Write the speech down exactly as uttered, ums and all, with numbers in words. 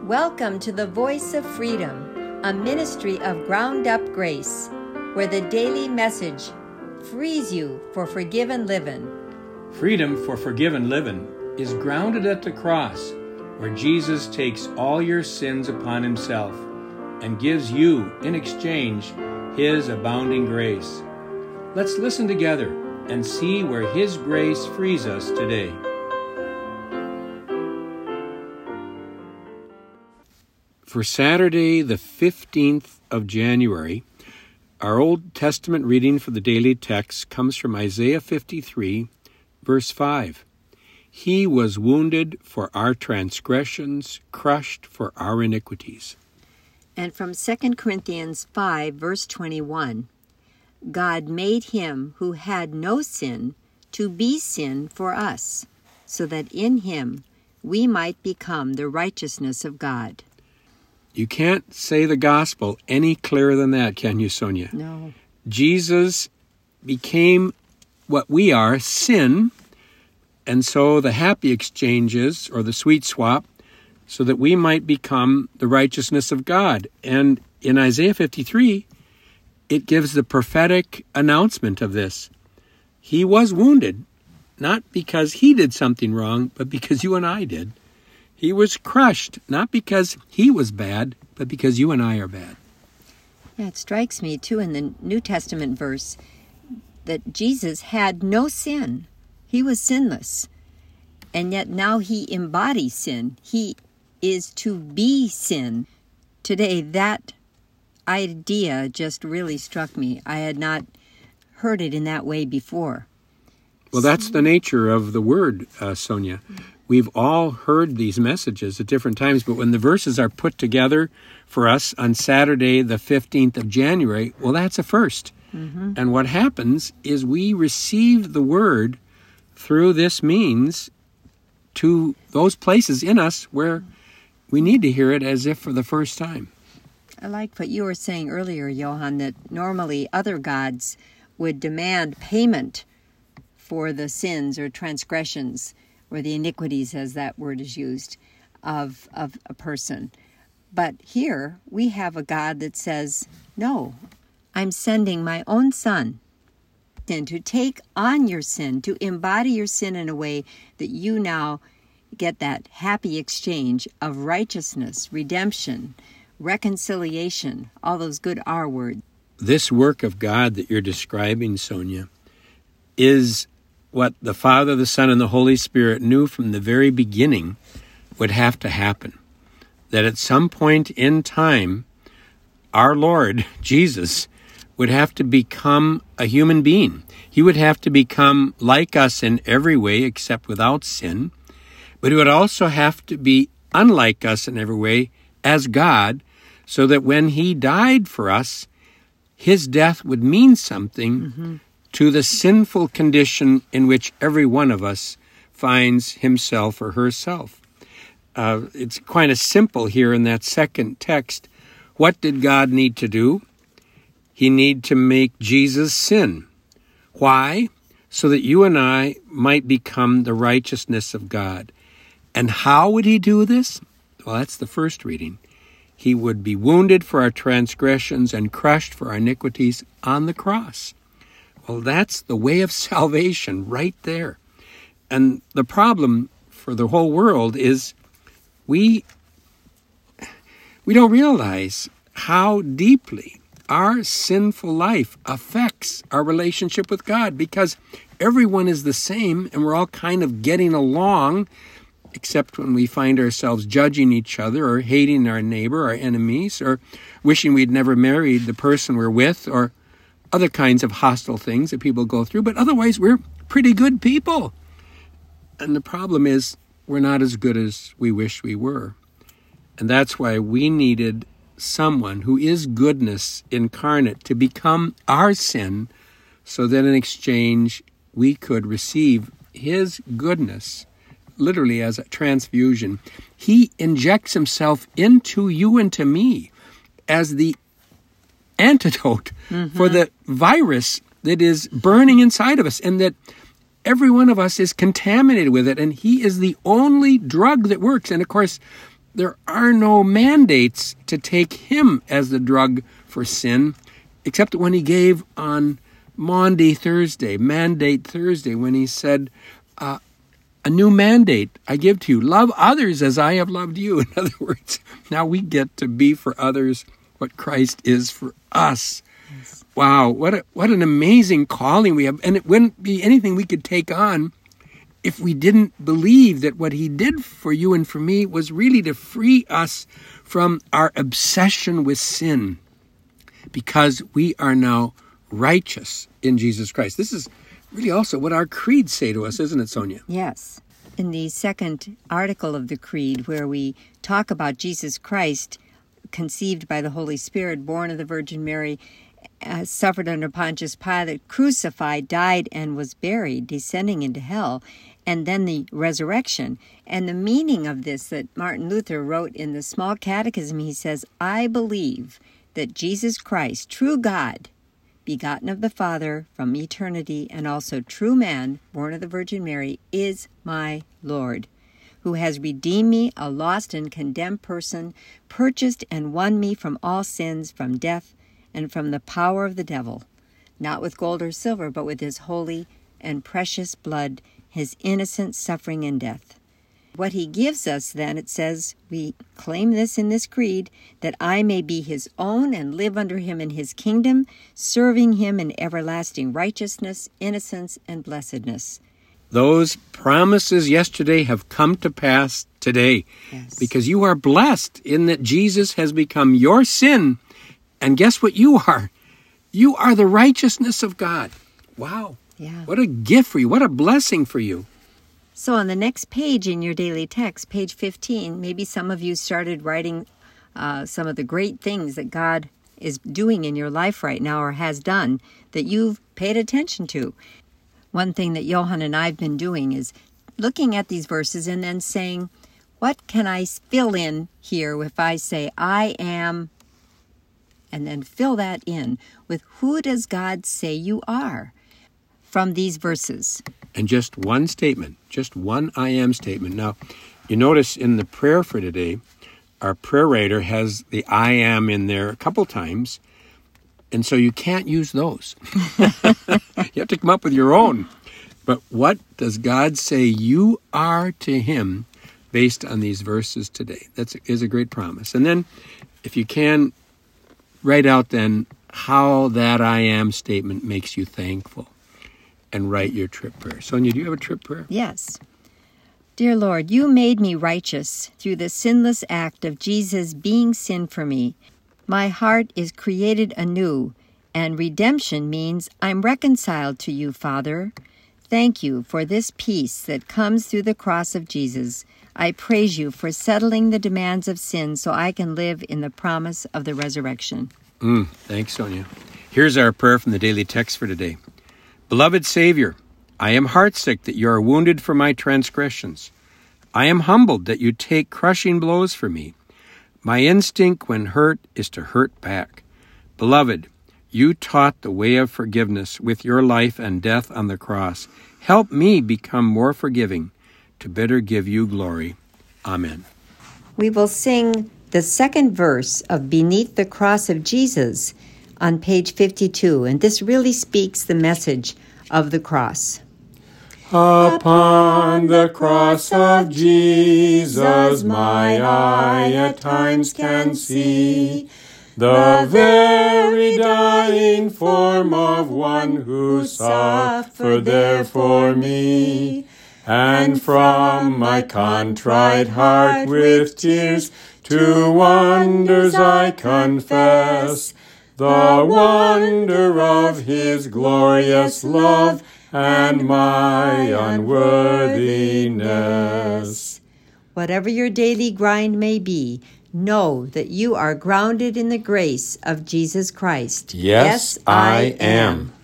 Welcome to the Voice of Freedom, a ministry of Ground Up Grace, where the daily message frees you for forgiven living. Freedom for forgiven living is grounded at the cross, where Jesus takes all your sins upon himself and gives you, in exchange, his abounding grace. Let's listen together and see where his grace frees us today. For Saturday, the fifteenth of January, our Old Testament reading for the daily text comes from Isaiah fifty-three, verse five. He was wounded for our transgressions, crushed for our iniquities. And from Second Corinthians five, verse twenty-one, God made him who had no sin to be sin for us, so that in him we might become the righteousness of God. You can't say the gospel any clearer than that, can you, Sonia? No. Jesus became what we are, sin, and so the happy exchanges, or the sweet swap, so that we might become the righteousness of God. And in Isaiah fifty-three, it gives the prophetic announcement of this. He was wounded, not because he did something wrong, but because you and I did. He was crushed, not because he was bad, but because you and I are bad. Yeah, it strikes me, too, in the New Testament verse, that Jesus had no sin. He was sinless. And yet now he embodies sin. He is to be sin. Today, that idea just really struck me. I had not heard it in that way before. Well, that's the nature of the word, uh, Sonia. We've all heard these messages at different times, but when the verses are put together for us on Saturday, the fifteenth of January, well, that's a first. Mm-hmm. And what happens is we received the word through this means to those places in us where we need to hear it as if for the first time. I like what you were saying earlier, Johan, that normally other gods would demand payment for the sins or transgressions or the iniquities, as that word is used, of, of a person. But here we have a God that says, no, I'm sending my own son and to take on your sin, to embody your sin in a way that you now get that happy exchange of righteousness, redemption, reconciliation, all those good R words. This work of God that you're describing, Sonia, is what the Father, the Son, and the Holy Spirit knew from the very beginning would have to happen. That at some point in time, our Lord, Jesus, would have to become a human being. He would have to become like us in every way except without sin. But he would also have to be unlike us in every way as God, so that when he died for us, his death would mean something mm-hmm. to the sinful condition in which every one of us finds himself or herself. Uh, it's kind of simple here in that second text. What did God need to do? He needed to make Jesus sin. Why? So that you and I might become the righteousness of God. And how would he do this? Well, that's the first reading. He would be wounded for our transgressions and crushed for our iniquities on the cross. Well, that's the way of salvation right there. And the problem for the whole world is we we don't realize how deeply our sinful life affects our relationship with God, because everyone is the same and we're all kind of getting along, except when we find ourselves judging each other or hating our neighbor, our enemies, or wishing we'd never married the person we're with, or other kinds of hostile things that people go through. But otherwise, we're pretty good people. And the problem is, we're not as good as we wish we were. And that's why we needed someone who is goodness incarnate to become our sin, so that in exchange we could receive his goodness, literally as a transfusion. He injects himself into you and to me as the antidote mm-hmm. for the virus that is burning inside of us, and that every one of us is contaminated with it, and he is the only drug that works. And of course, there are no mandates to take him as the drug for sin, except when he gave on Maundy Thursday, Mandate Thursday, when he said, uh, a new mandate I give to you, love others as I have loved you. In other words, now we get to be for others what Christ is for us. Yes. Wow, what a, what an amazing calling we have. And it wouldn't be anything we could take on if we didn't believe that what he did for you and for me was really to free us from our obsession with sin, because we are now righteous in Jesus Christ. This is really also what our creeds say to us, isn't it, Sonia? Yes. In the second article of the creed, where we talk about Jesus Christ, conceived by the Holy Spirit, born of the Virgin Mary, uh, suffered under Pontius Pilate, crucified, died, and was buried, descending into hell, and then the resurrection. And the meaning of this that Martin Luther wrote in the Small Catechism, he says, I believe that Jesus Christ, true God, begotten of the Father from eternity, and also true man, born of the Virgin Mary, is my Lord, who has redeemed me, a lost and condemned person, purchased and won me from all sins, from death, and from the power of the devil, not with gold or silver, but with his holy and precious blood, his innocent suffering and death. What he gives us then, it says, we claim this in this creed, that I may be his own and live under him in his kingdom, serving him in everlasting righteousness, innocence, and blessedness. Those promises yesterday have come to pass today. Yes. Because you are blessed in that Jesus has become your sin. And guess what you are? You are the righteousness of God. Wow. Yeah. What a gift for you. What a blessing for you. So on the next page in your daily text, page fifteen, maybe some of you started writing uh, some of the great things that God is doing in your life right now, or has done, that you've paid attention to. One thing that Johan and I have been doing is looking at these verses and then saying, what can I fill in here if I say, I am, and then fill that in with who does God say you are from these verses? And just one statement, just one I am statement. Now, you notice in the prayer for today, our prayer writer has the I am in there a couple times, and so you can't use those. You have to come up with your own. But what does God say you are to him based on these verses today? That is a great promise. And then, if you can, write out then how that I am statement makes you thankful. And write your trip prayer. Sonia, do you have a trip prayer? Yes. Dear Lord, you made me righteous through the sinless act of Jesus being sin for me. My heart is created anew, and redemption means I'm reconciled to you, Father. Thank you for this peace that comes through the cross of Jesus. I praise you for settling the demands of sin so I can live in the promise of the resurrection. Mm, thanks, Sonia. Here's our prayer from the daily text for today. Beloved Savior, I am heartsick that you are wounded for my transgressions. I am humbled that you take crushing blows for me. My instinct when hurt is to hurt back. Beloved, you taught the way of forgiveness with your life and death on the cross. Help me become more forgiving to better give you glory. Amen. We will sing the second verse of Beneath the Cross of Jesus on page fifty-two, and this really speaks the message of the cross. Upon the cross of Jesus, my eye at times can see the very dying form of one who suffered there for me. And from my contrite heart with tears to wonders I confess the wonder of his glorious love and my unworthiness. Whatever your daily grind may be, know that you are grounded in the grace of Jesus Christ. Yes, I am.